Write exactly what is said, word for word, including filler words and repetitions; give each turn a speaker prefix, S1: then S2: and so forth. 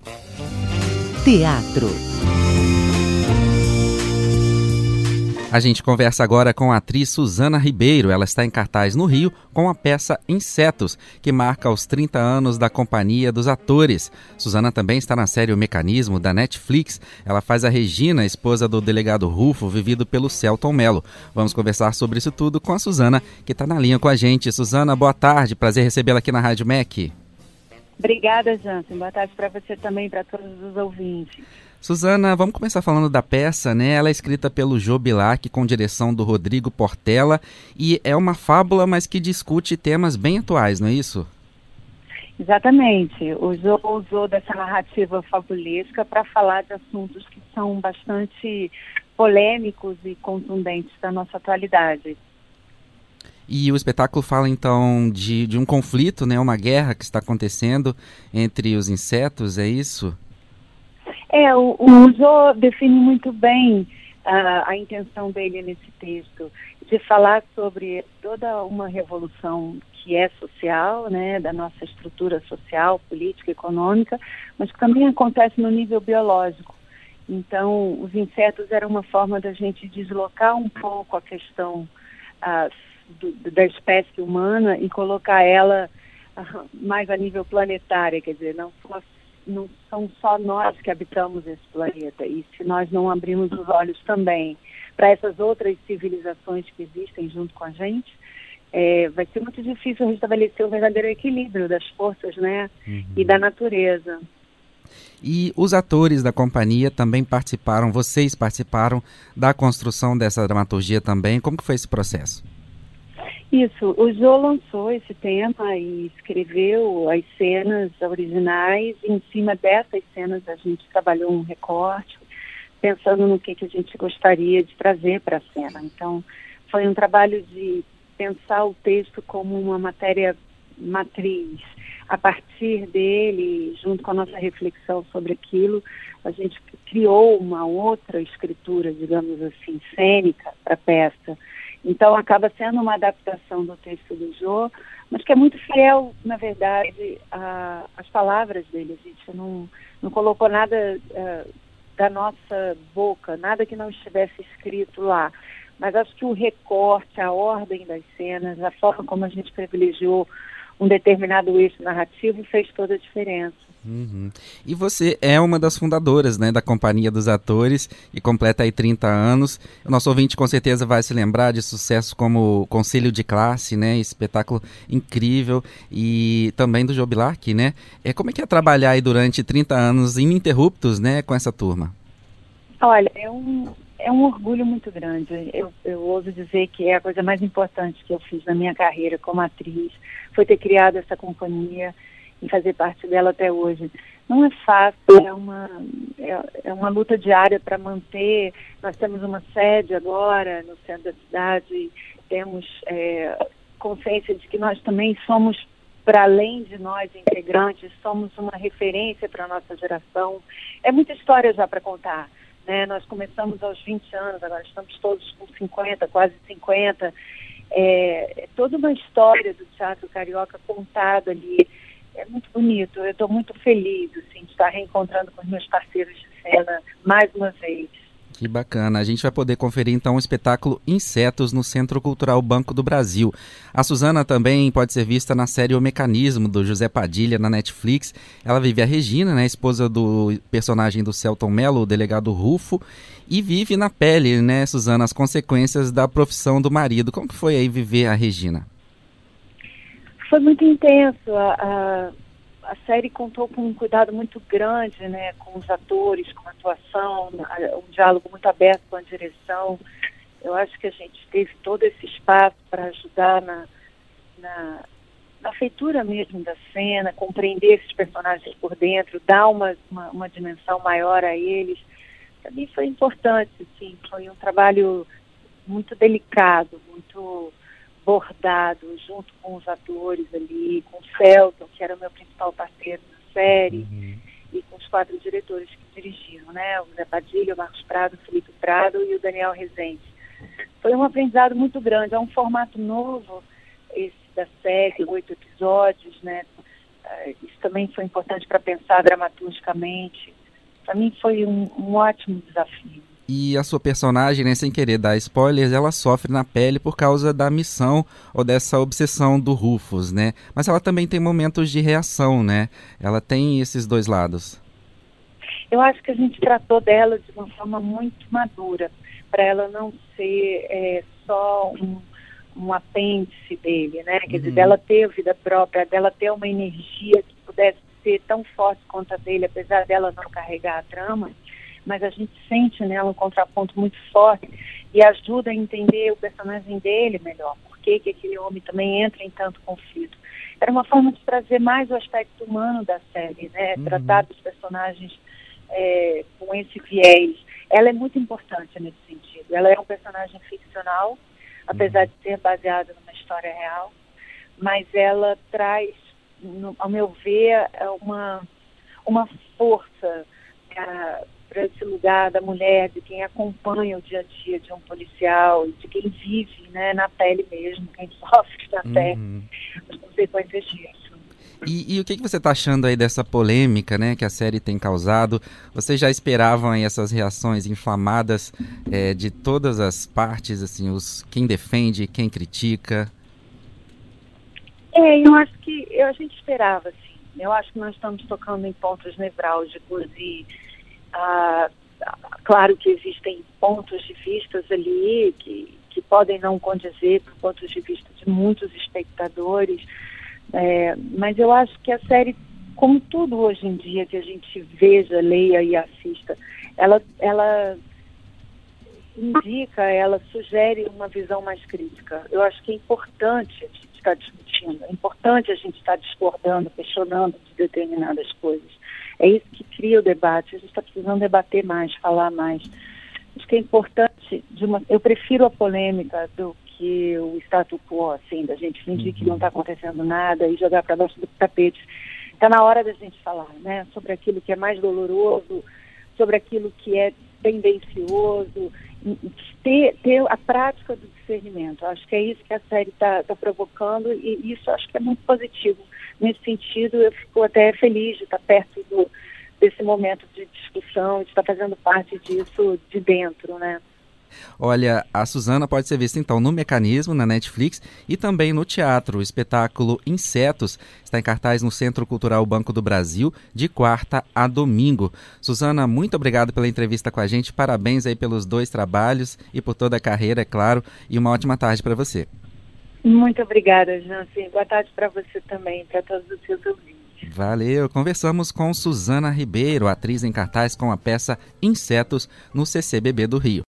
S1: Teatro. A gente conversa agora com a atriz Suzana Ribeiro. Ela está em cartaz no Rio com a peça Insetos, que marca os trinta anos da Companhia dos Atores. Suzana também está na série O Mecanismo, da Netflix. Ela faz a Regina, esposa do delegado Rufo, vivido pelo Selton Mello. Vamos conversar sobre isso tudo com a Suzana, que está na linha com a gente. Suzana, boa tarde. Prazer recebê-la aqui na Rádio M E C.
S2: Obrigada, Jansen. Boa tarde para você também, para todos os ouvintes.
S1: Suzana, vamos começar falando da peça, né? Ela é escrita pelo Jô Bilac, com direção do Rodrigo Portela, e é uma fábula, mas que discute temas bem atuais, não é isso?
S2: Exatamente. O Jô usou dessa narrativa fabulesca para falar de assuntos que são bastante polêmicos e contundentes da nossa atualidade.
S1: E o espetáculo fala, então, de, de um conflito, né? Uma guerra que está acontecendo entre os insetos, é isso?
S2: É, o, o Jô define muito bem uh, a intenção dele nesse texto, de falar sobre toda uma revolução que é social, né, da nossa estrutura social, política, econômica, mas que também acontece no nível biológico. Então, os insetos eram uma forma da gente deslocar um pouco a questão uh, do, da espécie humana e colocar ela uh, mais a nível planetário, quer dizer, não só não são só nós que habitamos esse planeta, e se nós não abrirmos os olhos também para essas outras civilizações que existem junto com a gente, é, vai ser muito difícil restabelecer o verdadeiro equilíbrio das forças, né, uhum. e da natureza.
S1: E os atores da companhia também participaram, vocês participaram da construção dessa dramaturgia também. Como que foi esse processo?
S2: Isso, o Jô lançou esse tema e escreveu as cenas originais, e em cima dessas cenas a gente trabalhou um recorte, pensando no que, que a gente gostaria de trazer para a cena. Então, foi um trabalho de pensar o texto como uma matéria matriz. A partir dele, junto com a nossa reflexão sobre aquilo, a gente criou uma outra escritura, digamos assim, cênica para a peça. Então, acaba sendo uma adaptação do texto do Jô, mas que é muito fiel, na verdade, às palavras dele. A gente não, não colocou nada uh, da nossa boca, nada que não estivesse escrito lá. Mas acho que o recorte, a ordem das cenas, a forma como a gente privilegiou um determinado eixo narrativo fez toda a diferença.
S1: Uhum. E você é uma das fundadoras, né, da Companhia dos Atores e completa aí trinta anos. O nosso ouvinte com certeza vai se lembrar de sucessos como Conselho de Classe, né, espetáculo incrível, e também do Jô Bilac, né? É, como é que é trabalhar aí durante trinta anos ininterruptos, né, com essa turma?
S2: Olha, é um, é um orgulho muito grande. Eu, eu ouso dizer que é a coisa mais importante que eu fiz na minha carreira como atriz, foi ter criado essa companhia e fazer parte dela até hoje. Não é fácil, é uma, é, é uma luta diária para manter. Nós temos uma sede agora no centro da cidade, temos é, consciência de que nós também somos, para além de nós integrantes, somos uma referência para a nossa geração. É muita história já para contar, né? Nós começamos aos vinte anos, agora estamos todos com cinquenta, quase cinquenta. É, é toda uma história do teatro carioca contada ali. É muito bonito, eu estou muito feliz assim, de estar reencontrando com os meus parceiros de cena mais uma vez.
S1: Que bacana, a gente vai poder conferir então o espetáculo Insetos no Centro Cultural Banco do Brasil. A Suzana também pode ser vista na série O Mecanismo, do José Padilha, na Netflix. Ela vive a Regina, né, esposa do personagem do Selton Mello, o delegado Rufo, e vive na pele, né, Suzana, as consequências da profissão do marido. Como que foi aí viver a Regina?
S2: Foi muito intenso. A, a, a série contou com um cuidado muito grande, né, com os atores, com a atuação, um diálogo muito aberto com a direção. Eu acho que a gente teve todo esse espaço para ajudar na, na, na feitura mesmo da cena, compreender esses personagens por dentro, dar uma, uma, uma dimensão maior a eles. Para mim foi importante, sim. Foi um trabalho muito delicado, muito bordado, junto com os atores ali, com o Selton, que era o meu principal parceiro na série, uhum. e com os quatro diretores que dirigiram, né? O Zé Padilha, o Marcos Prado, o Felipe Prado e o Daniel Rezende. Foi um aprendizado muito grande, é um formato novo, esse da série, oito episódios, né? Isso também foi importante para pensar dramaturgicamente. Para mim foi um, um ótimo desafio.
S1: E a sua personagem, né, sem querer dar spoilers, ela sofre na pele por causa da missão ou dessa obsessão do Rufus, né? Mas ela também tem momentos de reação, né? Ela tem esses dois lados.
S2: Eu acho que a gente tratou dela de uma forma muito madura, para ela não ser é, só um, um apêndice dele, né? Quer dizer, dela ter vida própria, dela ter uma energia que pudesse ser tão forte quanto a dele, apesar dela não carregar a trama. Mas a gente sente nela um contraponto muito forte e ajuda a entender o personagem dele melhor, por que que aquele homem também entra em tanto conflito. Era uma forma de trazer mais o aspecto humano da série, né? Uhum. Tratar dos personagens é, com esse viés. Ela é muito importante nesse sentido. Ela é um personagem ficcional, apesar uhum. de ser baseada numa história real, mas ela traz, no, ao meu ver, uma, uma força uh, para esse lugar da mulher, de quem acompanha o dia a dia de um policial, de quem vive, né, na pele mesmo, quem sofre na pele uhum. as consequências disso.
S1: E, e o que, que você está achando aí dessa polêmica, né, que a série tem causado? Vocês já esperavam aí essas reações inflamadas é, de todas as partes, assim, os, quem defende, quem critica?
S2: É, eu acho que eu, a gente esperava, sim. Eu acho que nós estamos tocando em pontos nevrálgicos e Ah, claro que existem pontos de vista ali que, que podem não condizer com pontos de vista de muitos espectadores, é, mas eu acho que a série, como tudo hoje em dia que a gente veja, leia e assista, ela, ela indica, ela sugere uma visão mais crítica. Eu acho que é importante a gente estar discutindo, é importante a gente estar discordando, questionando de determinadas coisas. É isso que cria o debate. A gente está precisando debater mais, falar mais. Acho que é importante, de uma, eu prefiro a polêmica do que o status quo, assim, da gente fingir que não está acontecendo nada e jogar para baixo do tapete. Está na hora da gente falar, né, sobre aquilo que é mais doloroso, sobre aquilo que é tendencioso, ter, ter a prática do discernimento. Acho que é isso que a série está tá provocando e isso acho que é muito positivo. Nesse sentido, eu fico até feliz de estar perto do, desse momento de discussão, de estar fazendo parte disso de dentro, né?
S1: Olha, a Suzana pode ser vista então no Mecanismo, na Netflix, e também no teatro. O espetáculo Insetos está em cartaz no Centro Cultural Banco do Brasil, de quarta a domingo. Suzana, muito obrigado pela entrevista com a gente, parabéns aí pelos dois trabalhos e por toda a carreira, é claro, e uma ótima tarde para você.
S2: Muito obrigada, Jancy. Boa tarde para você também, para todos os seus ouvintes.
S1: Valeu. Conversamos com Suzana Ribeiro, atriz em cartaz com a peça Insetos no C C B B do Rio.